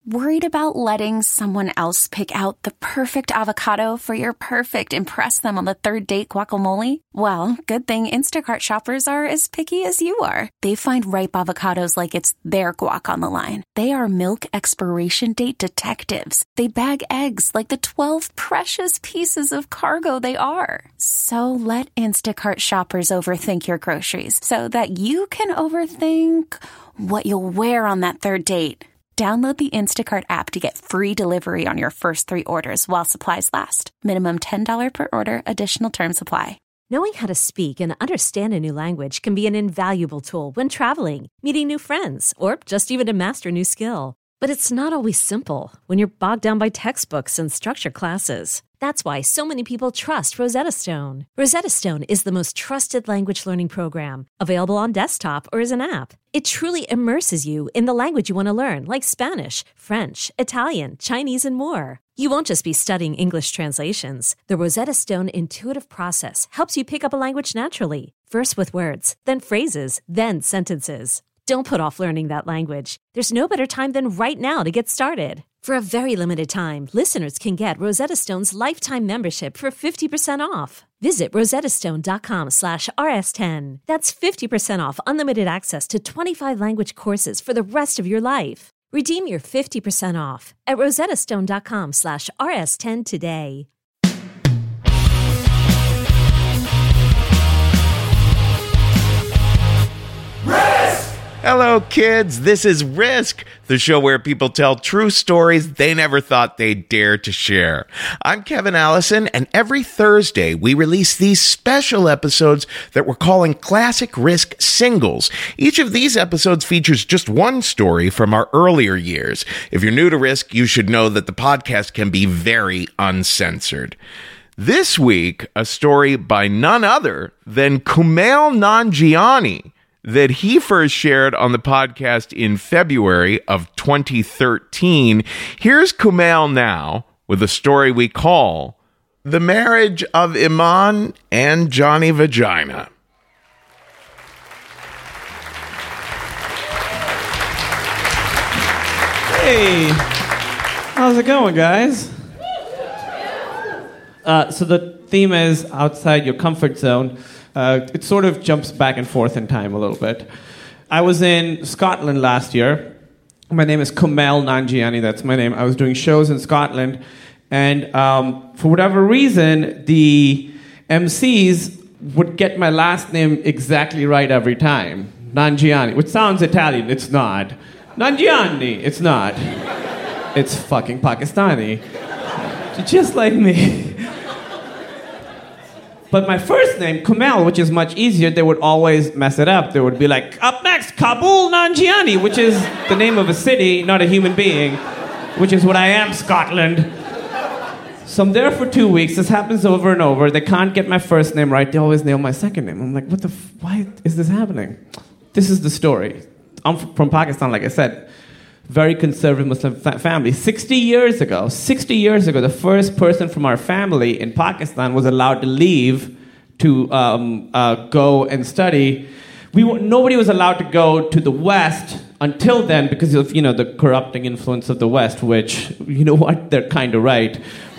Worried about letting someone else pick out the perfect avocado for your perfect impress them on the third date guacamole? Well, good thing Instacart shoppers are as picky as you are. They find ripe avocados like it's their guac on the line. They are milk expiration date detectives. They bag eggs like the 12 precious pieces of cargo they are. So let Instacart shoppers overthink your groceries so that you can overthink what you'll wear on that third date. Download the Instacart app to get free delivery on your first 3 orders while supplies last. Minimum $10 per order. Additional terms apply. Knowing how to speak and understand a new language can be an invaluable tool when traveling, meeting new friends, or just even to master a new skill. But it's not always simple when you're bogged down by textbooks and structured classes. That's why so many people trust Rosetta Stone. Rosetta Stone is the most trusted language learning program, available on desktop or as an app. It truly immerses you in the language you want to learn, like Spanish, French, Italian, Chinese, and more. You won't just be studying English translations. The Rosetta Stone intuitive process helps you pick up a language naturally, first with words, then phrases, then sentences. Don't put off learning that language. There's no better time than right now to get started. For a very limited time, listeners can get Rosetta Stone's lifetime membership for 50% off. Visit rosettastone.com/rs10. That's 50% off unlimited access to 25 language courses for the rest of your life. Redeem your 50% off at rosettastone.com/rs10 today. Hello, kids. This is Risk, the show where people tell true stories they never thought they'd dare to share. I'm Kevin Allison, and every Thursday we release these special episodes that we're calling Classic Risk Singles. Each of these episodes features just one story from our earlier years. If you're new to Risk, you should know that the podcast can be very uncensored. This week, a story by none other than Kumail Nanjiani, that he first shared on the podcast in February of 2013. Here's Kumail now with a story we call The Marriage of Iman and Johnny Vagina. Hey, how's it going, guys? So the theme is outside your comfort zone. It sort of jumps back and forth in time a little bit. I was in Scotland last year. My name is Kumail Nanjiani, that's my name. I was doing shows in Scotland, and for whatever reason, the MCs would get my last name exactly right every time. Nanjiani, which sounds Italian. It's not. Nanjiani, it's not. It's fucking Pakistani. Just like me. But my first name, Kumail, which is much easier, they would always mess it up. They would be like, up next, Kabul Nanjiani, which is the name of a city, not a human being, which is what I am, Scotland. So I'm there for 2 weeks. This happens over and over. They can't get my first name right. They always nail my second name. I'm like, why is this happening? This is the story. I'm from Pakistan, like I said. Very conservative Muslim family. 60 years ago, the first person from our family in Pakistan was allowed to leave to go and study. Nobody was allowed to go to the West until then because of, the corrupting influence of the West, which, you know what, they're kind of right.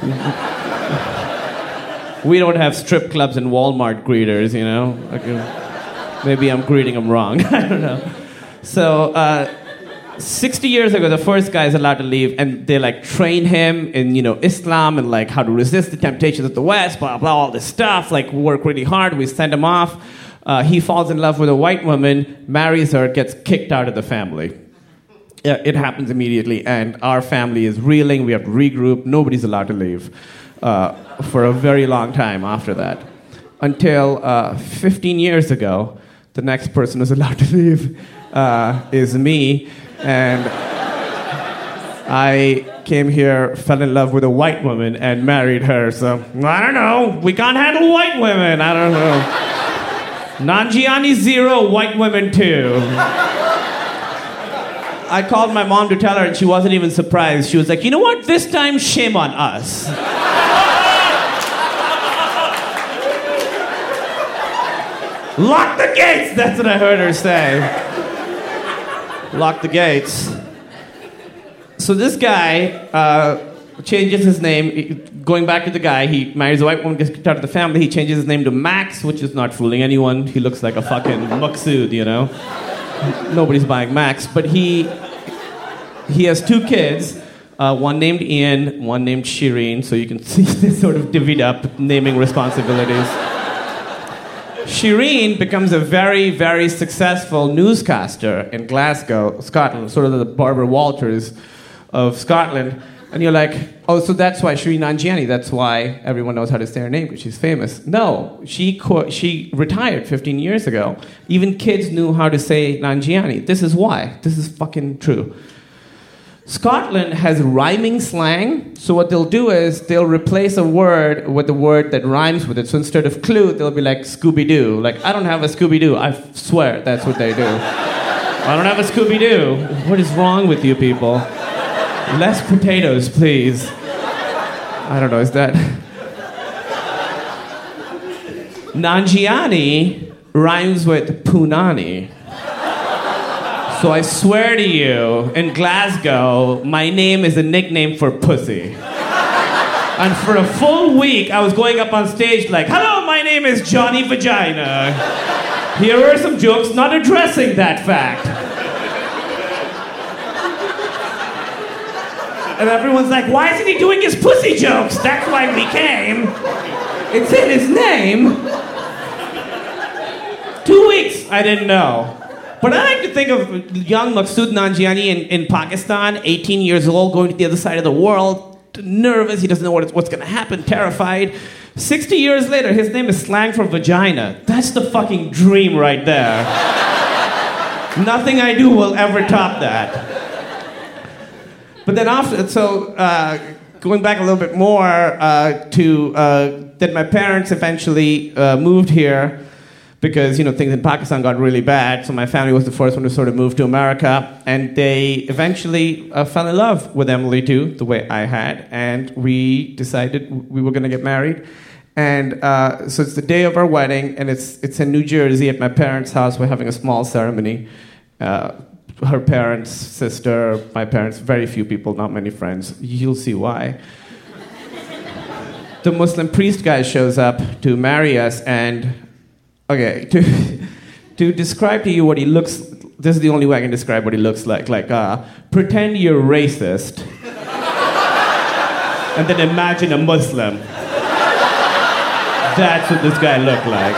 We don't have strip clubs and Walmart greeters, Maybe I'm greeting them wrong. I don't know. So, 60 years ago, the first guy is allowed to leave, and they train him in Islam and how to resist the temptations of the West, blah blah, all this stuff. Work really hard. We send him off. He falls in love with a white woman, marries her, gets kicked out of the family. Yeah, it happens immediately, and our family is reeling. We have to regroup. Nobody's allowed to leave for a very long time after that, until 15 years ago, the next person who's allowed to leave is me. And I came here, fell in love with a white woman, and married her. So, I don't know. We can't handle white women. I don't know. Nanjiani 0, white women 2. I called my mom to tell her, and she wasn't even surprised. She was like, you know what? This time, shame on us. Lock the gates! That's what I heard her say. Lock the gates. So this guy changes his name. Going back to the guy, he marries a white woman, gets kicked out of the family. He changes his name to Max, which is not fooling anyone. He looks like a fucking Maksud, you know? Nobody's buying Max. But he has 2 kids, one named Ian, one named Shireen, so you can see they sort of divvied up naming responsibilities. Shireen becomes a very, very successful newscaster in Glasgow, Scotland, sort of the Barbara Walters of Scotland. And you're like, oh, so that's why Shireen Nanjiani, that's why everyone knows how to say her name, because she's famous. No, she retired 15 years ago. Even kids knew how to say Nanjiani. This is why. This is fucking true. Scotland has rhyming slang, so what they'll do is they'll replace a word with a word that rhymes with it. So instead of clue, they'll be like Scooby-Doo. Like, I don't have a Scooby-Doo. I swear that's what they do. I don't have a Scooby-Doo. What is wrong with you people? Less potatoes, please. I don't know, is that... Nanjiani rhymes with Punani. So I swear to you, in Glasgow, my name is a nickname for pussy. And for a full week, I was going up on stage like, hello, my name is Johnny Vagina. Here are some jokes not addressing that fact. And everyone's like, why isn't he doing his pussy jokes? That's why we came. It's in his name. 2 weeks, I didn't know. But I like to think of young Maksud Nanjiani in Pakistan, 18 years old, going to the other side of the world, nervous, he doesn't know what's going to happen, terrified. 60 years later, his name is slang for vagina. That's the fucking dream right there. Nothing I do will ever top that. But then going back a little bit more that my parents eventually moved here because, you know, things in Pakistan got really bad, so my family was the first one to sort of move to America, and they eventually fell in love with Emily too, the way I had, and we decided we were going to get married. And so it's the day of our wedding, and it's in New Jersey at my parents' house. We're having a small ceremony. Her parents, sister, my parents, very few people, not many friends. You'll see why. The Muslim priest guy shows up to marry us, and okay, to describe to you what he looks, this is the only way I can describe what he looks like. Like, pretend you're racist, and then imagine a Muslim. That's what this guy looked like.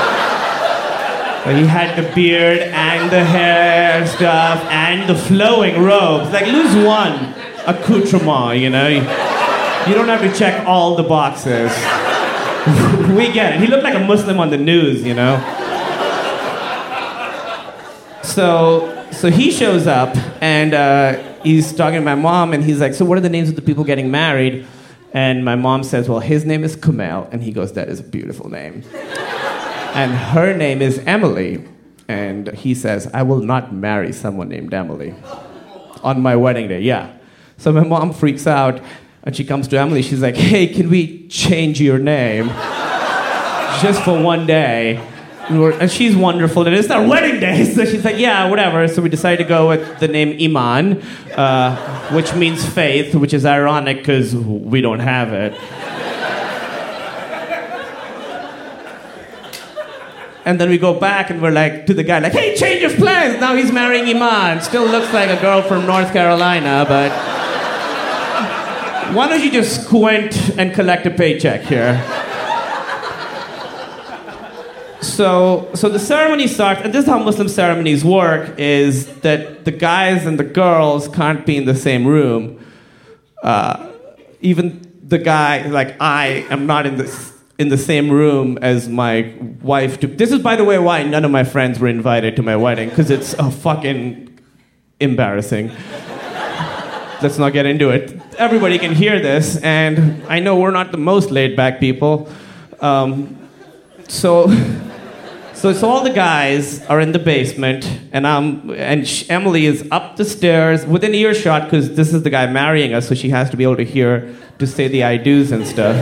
He had the beard and the hair stuff and the flowing robes. Like, lose one accoutrement, you know? You don't have to check all the boxes. We get it. He looked like a Muslim on the news, you know? So he shows up, and he's talking to my mom, and he's like, so what are the names of the people getting married? And my mom says, well, his name is Kumail. And he goes, that is a beautiful name. And her name is Emily. And he says, I will not marry someone named Emily on my wedding day. Yeah. So my mom freaks out, and she comes to Emily. She's like, hey, can we change your name? Just for one day. And she's wonderful, and it's our wedding day. So she's like, yeah, whatever. So we decided to go with the name Iman, which means faith, which is ironic because we don't have it. And then we go back and we're like, to the guy, like, hey, change of plans. Now he's marrying Iman. Still looks like a girl from North Carolina, but why don't you just squint and collect a paycheck here? So the ceremony starts, and this is how Muslim ceremonies work, is that the guys and the girls can't be in the same room. Even the guy, like I am not in the same room as my wife. This is, by the way, why none of my friends were invited to my wedding, because it's fucking embarrassing. Let's not get into it. Everybody can hear this, and I know we're not the most laid-back people. So all the guys are in the basement, and Emily is up the stairs within earshot, because this is the guy marrying us, so she has to be able to hear to say the I do's and stuff.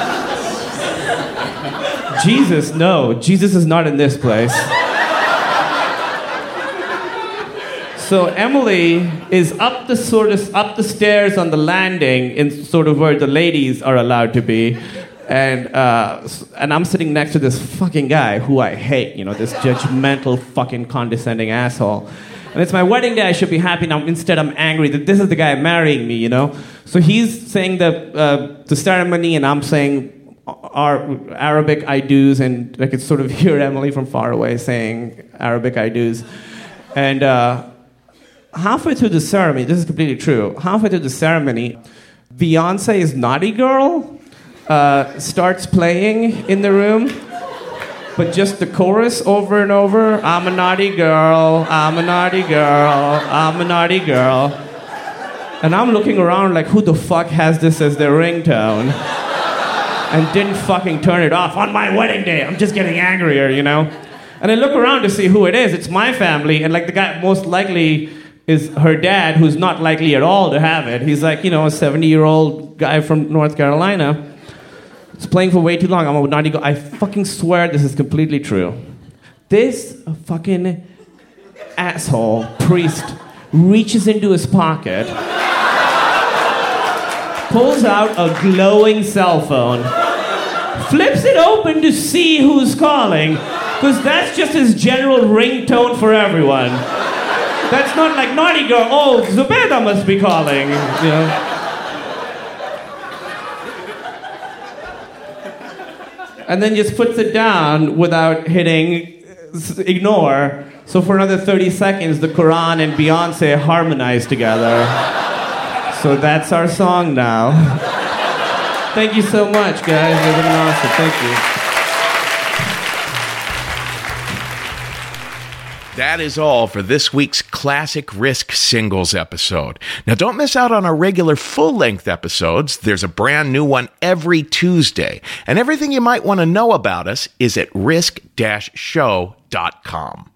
Jesus, no. Jesus is not in this place. So Emily is up the stairs on the landing in sort of where the ladies are allowed to be. And I'm sitting next to this fucking guy who I hate, this judgmental fucking condescending asshole. And it's my wedding day, I should be happy now. Instead, I'm angry that this is the guy marrying me, So he's saying the ceremony, and I'm saying our Arabic I do's, and I could sort of hear Emily from far away saying Arabic I do's. And halfway through the ceremony, this is completely true, halfway through the ceremony, Beyonce's Naughty Girl starts playing in the room, but just the chorus over and over. I'm a naughty girl, I'm a naughty girl, I'm a naughty girl. And I'm looking around like, who the fuck has this as their ringtone? And didn't fucking turn it off on my wedding day. I'm just getting angrier, And I look around to see who it is. It's my family, and like the guy most likely is her dad, who's not likely at all to have it. He's like, a 70-year-old guy from North Carolina. It's playing for way too long. I'm a naughty girl. I fucking swear this is completely true. This fucking asshole priest reaches into his pocket, pulls out a glowing cell phone, flips it open to see who's calling, because that's just his general ringtone for everyone. That's not like naughty girl. Oh, Zubeda must be calling. And then just puts it down without hitting ignore. So for another 30 seconds, the Quran and Beyonce harmonize together. So that's our song now. Thank you so much, guys. You've been awesome. Thank you. That is all for this week's Classic Risk Singles episode. Now, don't miss out on our regular full-length episodes. There's a brand new one every Tuesday. And everything you might want to know about us is at risk-show.com.